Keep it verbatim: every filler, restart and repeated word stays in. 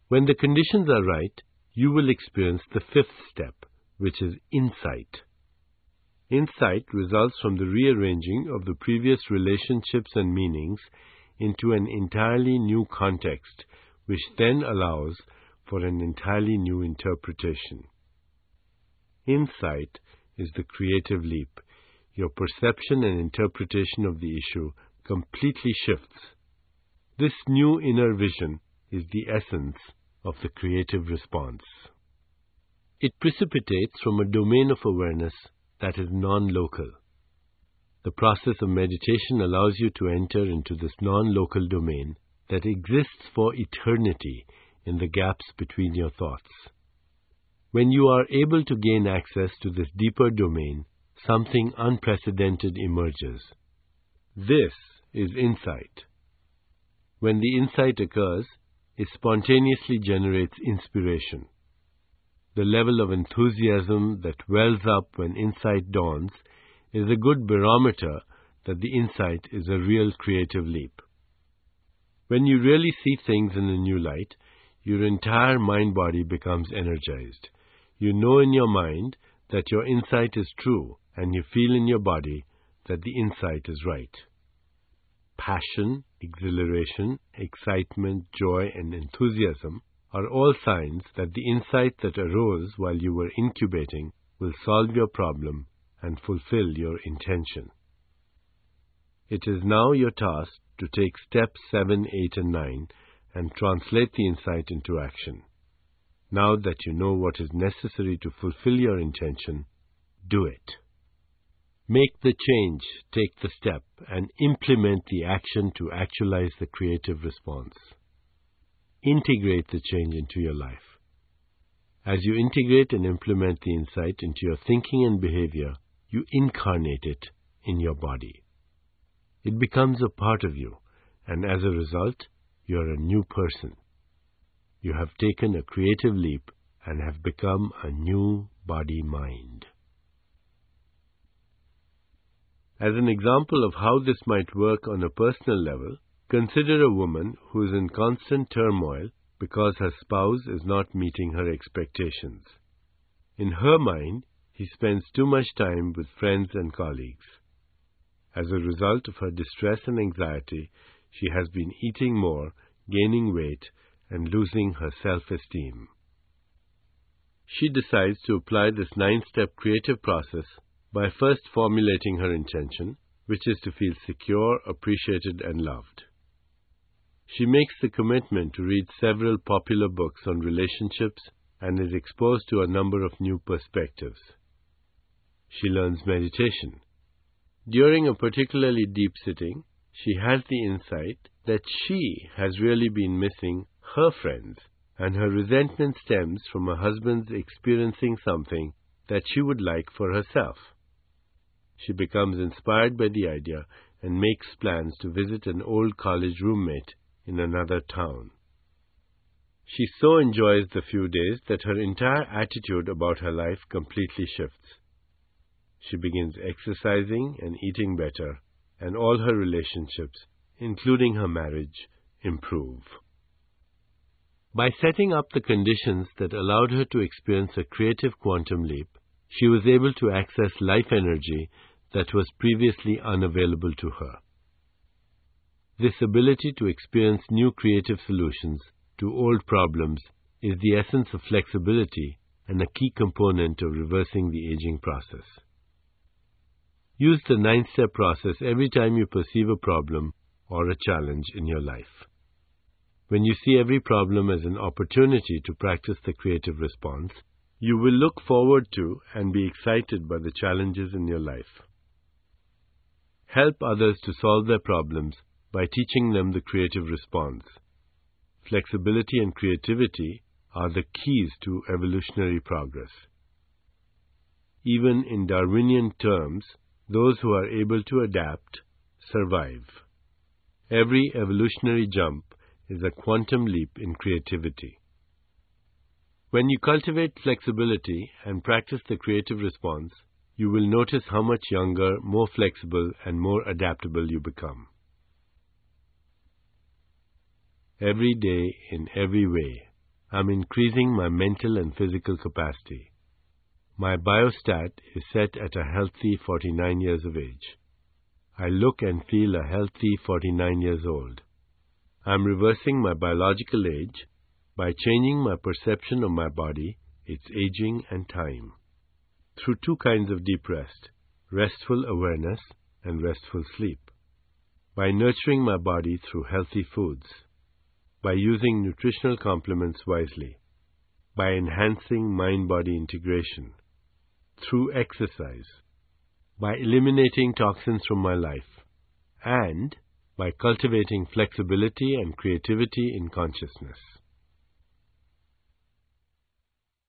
When the conditions are right, you will experience the fifth step, which is insight. Insight results from the rearranging of the previous relationships and meanings into an entirely new context, which then allows for an entirely new interpretation. Insight is the creative leap. Your perception and interpretation of the issue completely shifts. This new inner vision is the essence of the creative response. It precipitates from a domain of awareness that is non-local. The process of meditation allows you to enter into this non-local domain that exists for eternity in the gaps between your thoughts. When you are able to gain access to this deeper domain, something unprecedented emerges. This is insight. When the insight occurs, it spontaneously generates inspiration. The level of enthusiasm that wells up when insight dawns is a good barometer that the insight is a real creative leap. When you really see things in a new light, your entire mind-body becomes energized. You know in your mind that your insight is true, and you feel in your body that the insight is right. Passion, exhilaration, excitement, joy, and enthusiasm are all signs that the insight that arose while you were incubating will solve your problem and fulfill your intention. It is now your task to take steps seven, eight, and nine and translate the insight into action. Now that you know what is necessary to fulfill your intention, do it. Make the change, take the step, and implement the action to actualize the creative response. Integrate the change into your life. As you integrate and implement the insight into your thinking and behavior, you incarnate it in your body. It becomes a part of you, and as a result, you are a new person. You have taken a creative leap and have become a new body-mind. As an example of how this might work on a personal level, consider a woman who is in constant turmoil because her spouse is not meeting her expectations. In her mind, he spends too much time with friends and colleagues. As a result of her distress and anxiety, she has been eating more, gaining weight, and losing her self-esteem. She decides to apply this nine-step creative process by first formulating her intention, which is to feel secure, appreciated, and loved. She makes the commitment to read several popular books on relationships and is exposed to a number of new perspectives. She learns meditation. During a particularly deep sitting, she has the insight that she has really been missing her friends, and her resentment stems from her husband's experiencing something that she would like for herself. She becomes inspired by the idea and makes plans to visit an old college roommate in another town. She so enjoys the few days that her entire attitude about her life completely shifts. She begins exercising and eating better, and all her relationships, including her marriage, improve. By setting up the conditions that allowed her to experience a creative quantum leap, she was able to access life energy that was previously unavailable to her. This ability to experience new creative solutions to old problems is the essence of flexibility and a key component of reversing the aging process. Use the nine-step process every time you perceive a problem or a challenge in your life. When you see every problem as an opportunity to practice the creative response, you will look forward to and be excited by the challenges in your life. Help others to solve their problems by teaching them the creative response. Flexibility and creativity are the keys to evolutionary progress. Even in Darwinian terms, those who are able to adapt survive. Every evolutionary jump is a quantum leap in creativity. When you cultivate flexibility and practice the creative response, you will notice how much younger, more flexible, and more adaptable you become. Every day, in every way, I'm increasing my mental and physical capacity. My biostat is set at a healthy forty-nine years of age. I look and feel a healthy forty-nine years old. I'm reversing my biological age by changing my perception of my body, its aging and time. Through two kinds of deep rest, restful awareness and restful sleep. By nurturing my body through healthy foods. By using nutritional complements wisely. By enhancing mind-body integration. Through exercise. By eliminating toxins from my life. And by cultivating flexibility and creativity in consciousness.